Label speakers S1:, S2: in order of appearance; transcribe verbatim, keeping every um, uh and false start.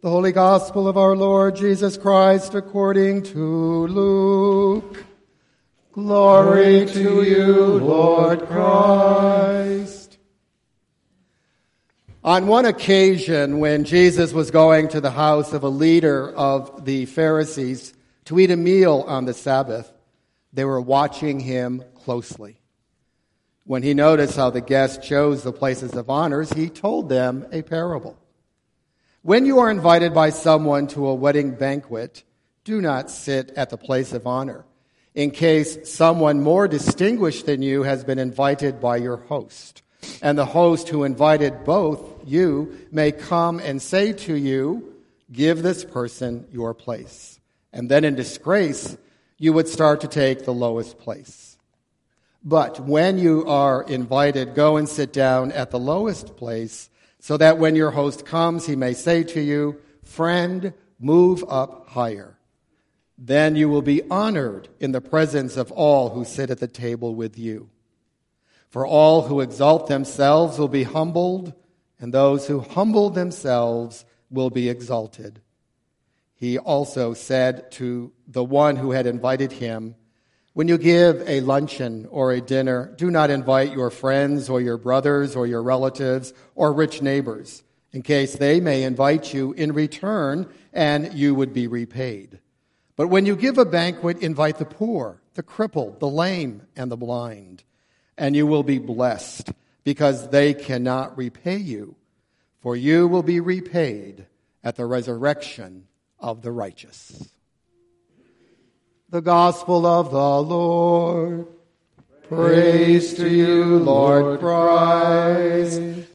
S1: The Holy Gospel of our Lord Jesus Christ according to Luke. Glory to you, Lord Christ. On one occasion, when Jesus was going to the house of a leader of the Pharisees to eat a meal on the Sabbath, they were watching him closely. When he noticed how the guests chose the places of honors, he told them a parable. When you are invited by someone to a wedding banquet, do not sit at the place of honor, in case someone more distinguished than you has been invited by your host. And the host who invited both you may come and say to you, give this person your place. And then in disgrace, you would start to take the lowest place. But when you are invited, go and sit down at the lowest place, so that when your host comes, he may say to you, friend, move up higher. Then you will be honored in the presence of all who sit at the table with you. For all who exalt themselves will be humbled, and those who humble themselves will be exalted. He also said to the one who had invited him, when you give a luncheon or a dinner, do not invite your friends or your brothers or your relatives or rich neighbors, in case they may invite you in return and you would be repaid. But when you give a banquet, invite the poor, the crippled, the lame, and the blind, and you will be blessed, because they cannot repay you, for you will be repaid at the resurrection of the righteous. The Gospel of the Lord. Praise to you, Lord Christ.